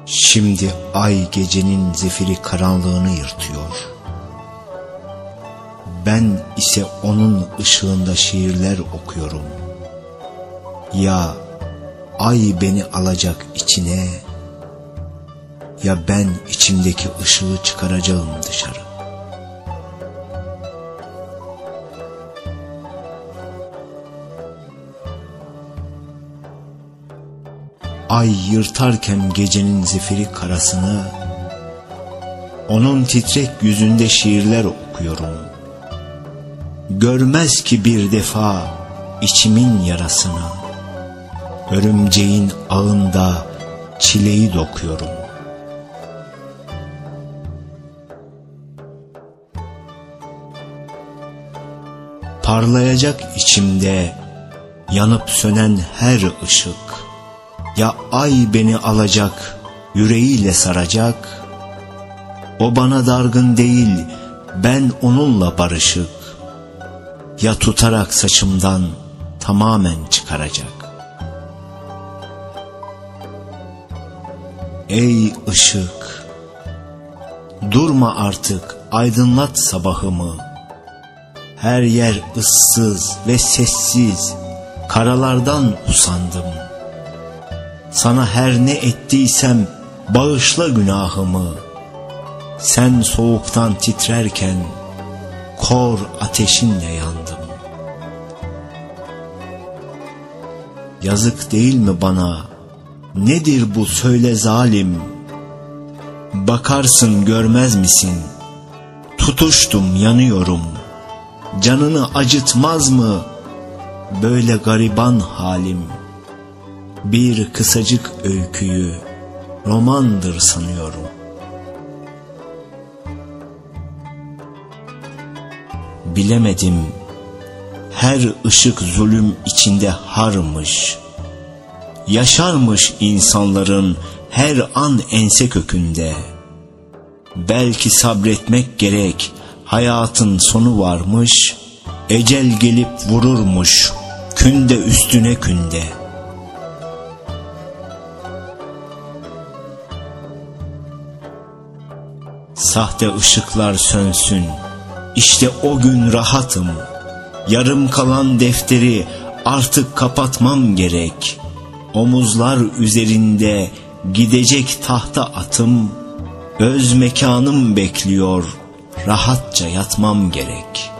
Şimdi ay gecenin zifiri karanlığını yırtıyor. Ben ise onun ışığında şiirler okuyorum. Ya ay beni alacak içine, ya ben içimdeki ışığı çıkaracağım dışarı. Ay yırtarken gecenin zifiri karasını, onun titrek yüzünde şiirler okuyorum. Görmez ki bir defa içimin yarasını, örümceğin ağında çileyi dokuyorum. Parlayacak içimde yanıp sönen her ışık. Ya ay beni alacak, yüreğiyle saracak. O bana dargın değil, ben onunla barışık. Ya tutarak saçımdan tamamen çıkaracak. Ey ışık, durma artık, aydınlat sabahımı. Her yer ıssız ve sessiz, karalardan usandım. Sana her ne ettiysem bağışla günahımı. Sen soğuktan titrerken kor ateşinle yandım. Yazık değil mi bana? Nedir bu söyle zalim? Bakarsın görmez misin? Tutuştum yanıyorum. Canını acıtmaz mı böyle gariban halim? Bir kısacık öyküyü romandır sanıyorum. Bilemedim, her ışık zulüm içinde harmış. Yaşarmış insanların her an ense kökünde. Belki sabretmek gerek, hayatın sonu varmış. Ecel gelip vururmuş, künde üstüne künde. Sahte ışıklar sönsün, İşte o gün rahatım. Yarım kalan defteri artık kapatmam gerek. Omuzlar üzerinde gidecek tahta atım. Öz mekanım bekliyor, rahatça yatmam gerek.